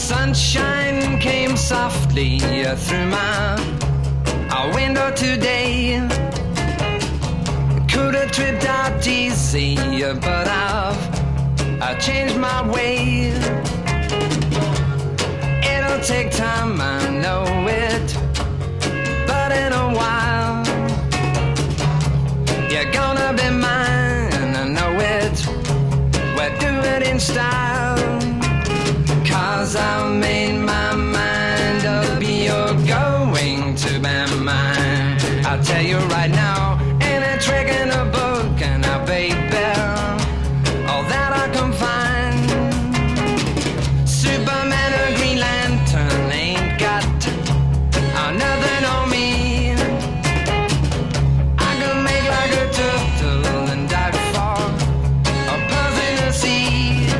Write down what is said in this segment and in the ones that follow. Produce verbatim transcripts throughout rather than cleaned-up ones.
Sunshine came softly through my window today. Could have tripped out easy, but I've I changed my way. It'll take time, I know it, but in a while you're gonna be mine, I know it. We'll do it in style, 'cause I've made my mind up, you're going to be mine. I'll tell you right now, ain't a trick in a book, and I baby, all that I can find. Superman or Green Lantern ain't got uh, nothing on me. I can make like a turtle and dive for a puff in the sea.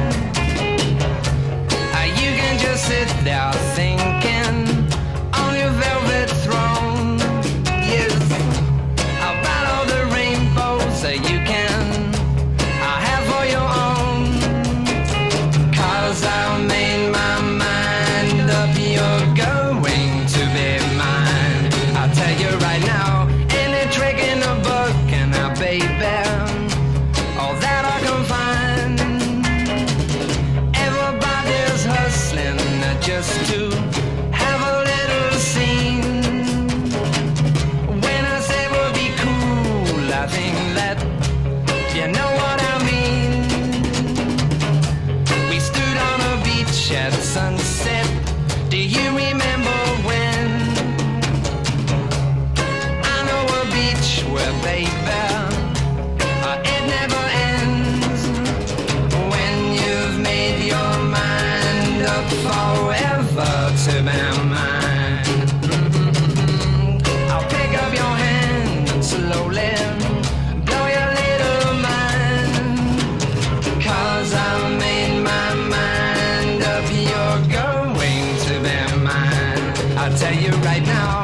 Uh, you can just sit there thinking on your velvet throne. Yes, about all the rainbows that you can uh, have for your own. 'Cause I've made my mind up, you're going to be mine. I'll tell you right now, any trick in the book, and I baby, all that I can find. Everybody's hustling just to have a little scene. When I say we'll be cool, I think that you know what I mean. We stood on a beach at sunset. Do you remember when? I know a beach where, baby, uh, it never ends. When you've made your mind up forever to be mine. Mm-hmm. I'll pick up your hand and slowly blow your little mind. 'Cause I've made my mind up, you're going to be mine. I'll tell you right now,